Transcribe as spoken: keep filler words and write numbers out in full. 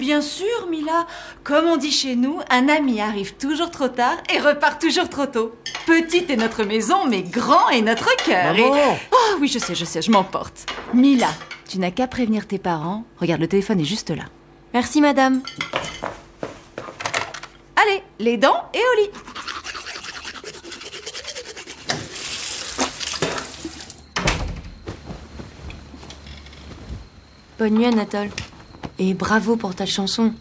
Bien sûr, Mila. Comme on dit chez nous, un ami arrive toujours trop tard et repart toujours trop tôt. Petite est notre maison, mais grand est notre cœur. Maman et... Oh oui, je sais, je sais, je m'emporte. Mila, tu n'as qu'à prévenir tes parents. Regarde, le téléphone est juste là. Merci, madame. Allez, les dents et au lit. Bonne nuit, Anatole. Et bravo pour ta chanson.